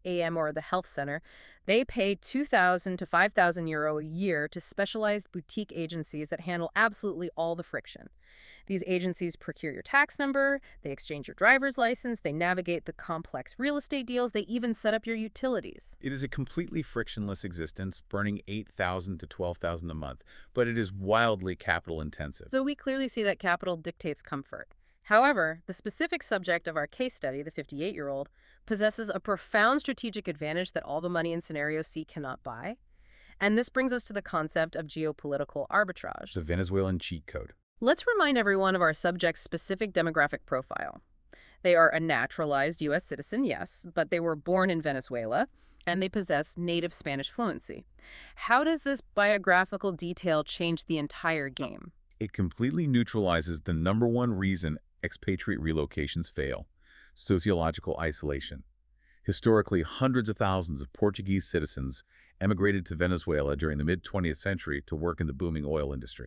AM or the health center, they pay 2,000 to 5,000 euro a year to specialized boutique agencies that handle absolutely all the friction. These agencies procure your tax number, they exchange your driver's license, they navigate the complex real estate deals, they even set up your utilities.
It is a completely frictionless existence, burning 8,000 to 12,000 a month, but it is wildly capital intensive.
So we clearly see that capital dictates comfort. However, the specific subject of our case study, the 58-year-old, possesses a profound strategic advantage that all the money in Scenario C cannot buy. And this brings us to the concept of geopolitical arbitrage.
The Venezuelan cheat code.
Let's remind everyone of our subject's specific demographic profile. They are a naturalized U.S. citizen, yes, but they were born in Venezuela, and they possess native Spanish fluency. How does this biographical detail change the entire game?
It completely neutralizes the number one reason expatriate relocations fail: sociological isolation. Historically, hundreds of thousands of Portuguese citizens emigrated to Venezuela during the mid-20th century to work in the booming oil industry.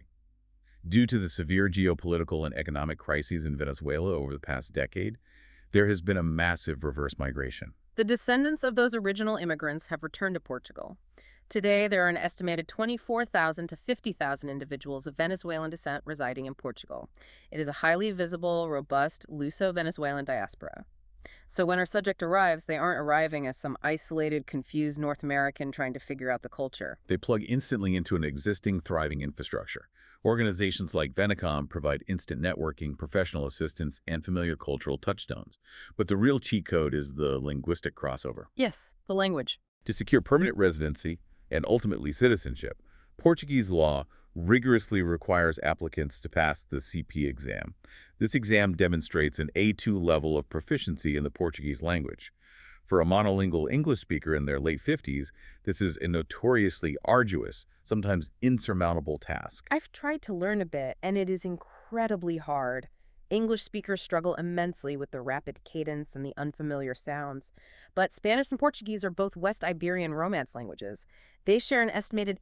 Due to the severe geopolitical and economic crises in Venezuela over the past decade, there has been a massive reverse migration.
The descendants of those original immigrants have returned to Portugal. Today, there are an estimated 24,000 to 50,000 individuals of Venezuelan descent residing in Portugal. It is a highly visible, robust, Luso-Venezuelan diaspora. So when our subject arrives, they aren't arriving as some isolated, confused North American trying to figure out the culture.
They plug instantly into an existing, thriving infrastructure. Organizations like Venecom provide instant networking, professional assistance, and familiar cultural touchstones. But the real cheat code is the linguistic crossover.
Yes, the language.
To secure permanent residency and ultimately citizenship, Portuguese law rigorously requires applicants to pass the CP exam. This exam demonstrates an A2 level of proficiency in the Portuguese language. For a monolingual English speaker in their late 50s, this is a notoriously arduous, sometimes insurmountable task.
I've tried to learn a bit, and it is incredibly hard. English speakers struggle immensely with the rapid cadence and the unfamiliar sounds. But Spanish and Portuguese are both West Iberian Romance languages. They share an estimated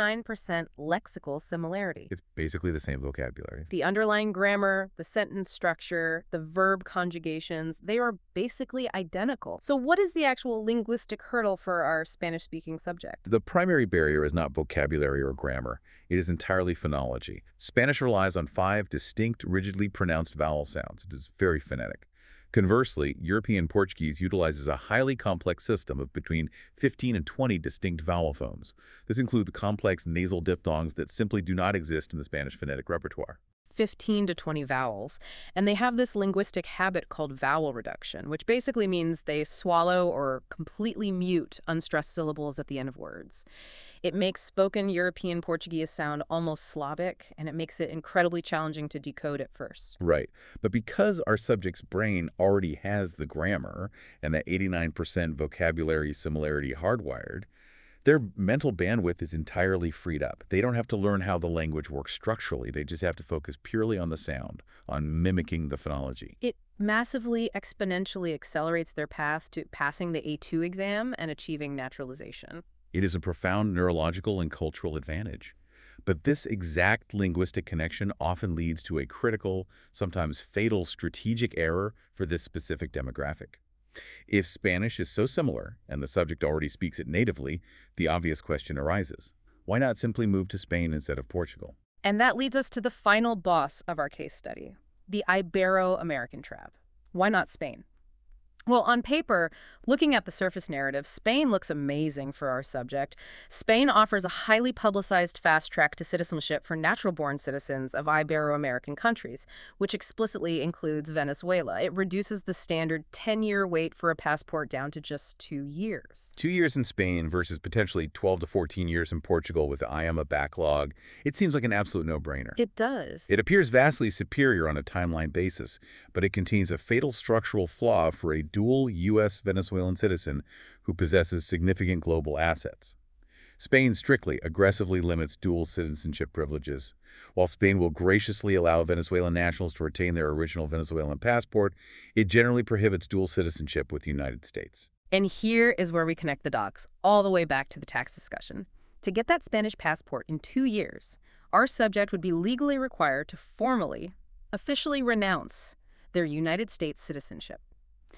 89% lexical similarity.
It's basically the same vocabulary.
The underlying grammar, the sentence structure, the verb conjugations, they are basically identical. So what is the actual linguistic hurdle for our Spanish-speaking subject?
The primary barrier is not vocabulary or grammar. It is entirely phonology. Spanish relies on 5 distinct, rigidly pronounced vowel sounds. It is very phonetic. Conversely, European Portuguese utilizes a highly complex system of between 15 and 20 distinct vowel phones. This includes complex nasal diphthongs that simply do not exist in the Spanish phonetic repertoire.
15 to 20 vowels, and they have this linguistic habit called vowel reduction, which basically means they swallow or completely mute unstressed syllables at the end of words. It makes spoken European Portuguese sound almost Slavic, and it makes it incredibly challenging to decode at first.
Right. But because our subject's brain already has the grammar and that 89% vocabulary similarity hardwired, their mental bandwidth is entirely freed up. They don't have to learn how the language works structurally. They just have to focus purely on the sound, on mimicking the phonology.
It massively, exponentially accelerates their path to passing the A2 exam and achieving naturalization.
It is a profound neurological and cultural advantage. But this exact linguistic connection often leads to a critical, sometimes fatal strategic error for this specific demographic. If Spanish is so similar, and the subject already speaks it natively, the obvious question arises: why not simply move to Spain instead of Portugal?
And that leads us to the final boss of our case study, the Ibero-American trap. Why not Spain? Well, on paper, looking at the surface narrative, Spain looks amazing for our subject. Spain offers a highly publicized fast track to citizenship for natural-born citizens of Ibero-American countries, which explicitly includes Venezuela. It reduces the standard 10-year wait for a passport down to just 2 years.
2 years in Spain versus potentially 12 to 14 years in Portugal with the IAMA backlog. It seems like an absolute no-brainer.
It does.
It appears vastly superior on a timeline basis, but it contains a fatal structural flaw for a dual U.S. Venezuelan citizen who possesses significant global assets. Spain strictly, aggressively limits dual citizenship privileges. While Spain will graciously allow Venezuelan nationals to retain their original Venezuelan passport, it generally prohibits dual citizenship with the United States.
And here is where we connect the dots, all the way back to the tax discussion. To get that Spanish passport in 2 years, our subject would be legally required to formally, officially renounce their United States citizenship.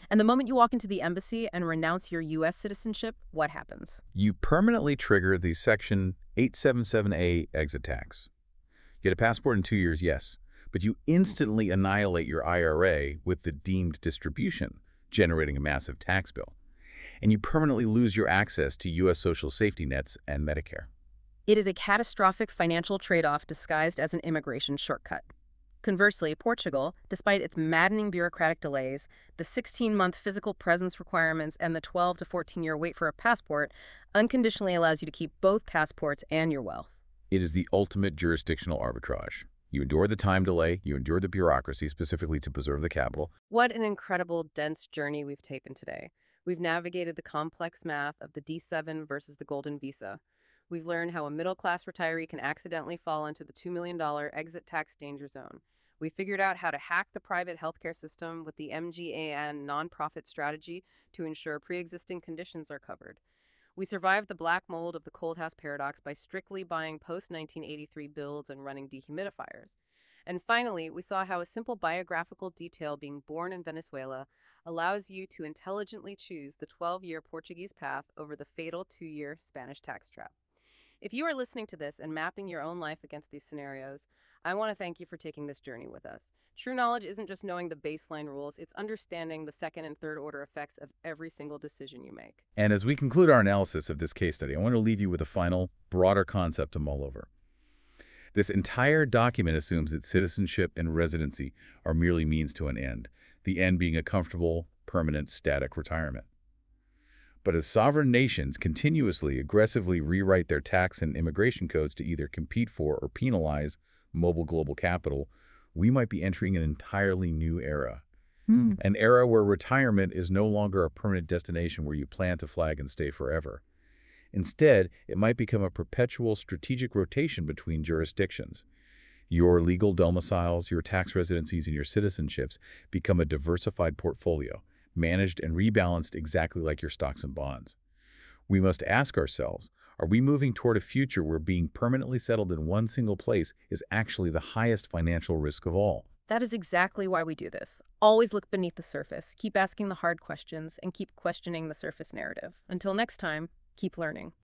And the moment you walk into the embassy and renounce your U.S. citizenship, what happens?
You permanently trigger the Section 877A exit tax. Get a passport in 2 years, yes, but you instantly annihilate your IRA with the deemed distribution, generating a massive tax bill. And you permanently lose your access to U.S. social safety nets and Medicare.
It is a catastrophic financial trade-off disguised as an immigration shortcut. Conversely, Portugal, despite its maddening bureaucratic delays, the 16-month physical presence requirements, and the 12 to 14-year wait for a passport, unconditionally allows you to keep both passports and your wealth.
It is the ultimate jurisdictional arbitrage. You endure the time delay, you endure the bureaucracy specifically to preserve the capital.
What an incredible, dense journey we've taken today. We've navigated the complex math of the D7 versus the Golden Visa. We've learned how a middle-class retiree can accidentally fall into the $2 million exit tax danger zone. We figured out how to hack the private healthcare system with the MGAN nonprofit strategy to ensure pre-existing conditions are covered. We survived the black mold of the cold house paradox by strictly buying post-1983 builds and running dehumidifiers. And finally, we saw how a simple biographical detail being born in Venezuela allows you to intelligently choose the 12-year Portuguese path over the fatal 2-year Spanish tax trap. If you are listening to this and mapping your own life against these scenarios, I want to thank you for taking this journey with us. True knowledge isn't just knowing the baseline rules, it's understanding the second and third order effects of every single decision you make.
And as we conclude our analysis of this case study, I want to leave you with a final, broader concept to mull over. This entire document assumes that citizenship and residency are merely means to an end, the end being a comfortable, permanent, static retirement. But as sovereign nations continuously, aggressively rewrite their tax and immigration codes to either compete for or penalize mobile global capital, we might be entering an entirely new era. An era where retirement is no longer a permanent destination where you plant a flag and stay forever. Instead, it might become a perpetual strategic rotation between jurisdictions. Your legal domiciles, your tax residencies, and your citizenships become a diversified portfolio, managed and rebalanced exactly like your stocks and bonds. We must ask ourselves, are we moving toward a future where being permanently settled in one single place is actually the highest financial risk of all?
That is exactly why we do this. Always look beneath the surface, keep asking the hard questions, and keep questioning the surface narrative. Until next time, keep learning.